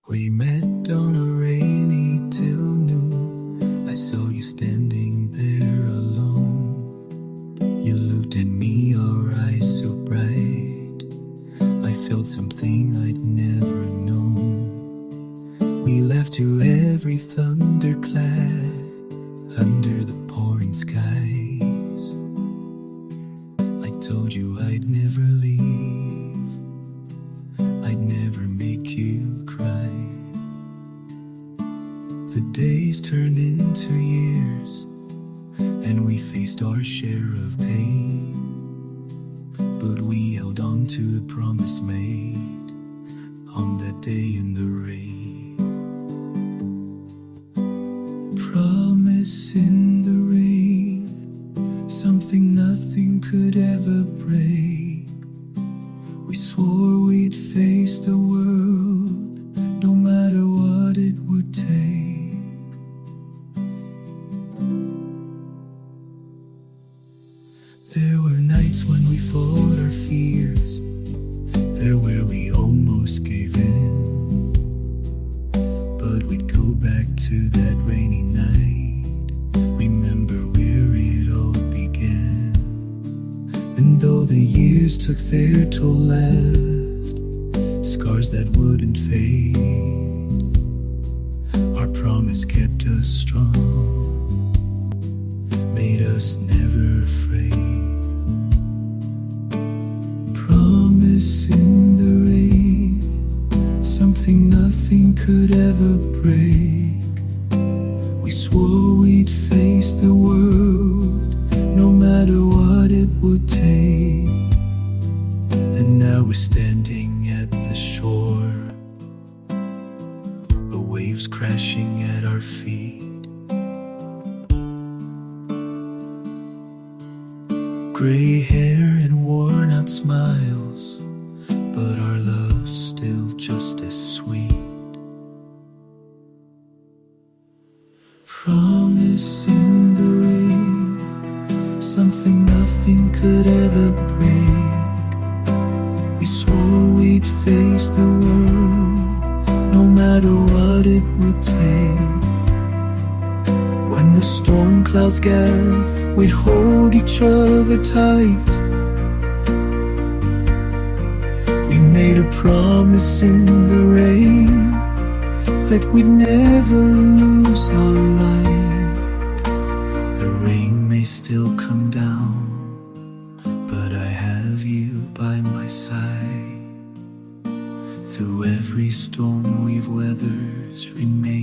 We met on a rainy till noon. I saw you standing there alone. You looked at me, your eyes so bright. I felt something I'd never known. We laughed to every thunderclap under the pouring skies. I told you I'd never leave, I'd never make you cry. The days turned into years, and we faced our share of pain. But we held on to the promise made on that day in the rain. Promise in the rain, something nothing could ever break. We swore we'd face the world, no matter what it would take. There were nights when we fought our fears, there where we almost gave in. But we'd go back to that rainy night, remember where it all began. And though the years took their toll, left scars that wouldn't fade, our promise kept us strong, made us never afraid. Promise in the rain, something nothing could ever break. We swore we'd face the world, no matter what it would take. And now we're standing at the shore, the waves crashing at our feet. Gray hair and worn out smiles, but our love's still just as sweet. Promise in the rain, something nothing could ever break. We swore we'd face the world, no matter what it would take. When the storm clouds gather, we'd hold each other tight. We made a promise in the rain that we'd never lose our light. The rain may still come down, but I have you by my side. Through every storm we've weathered, remain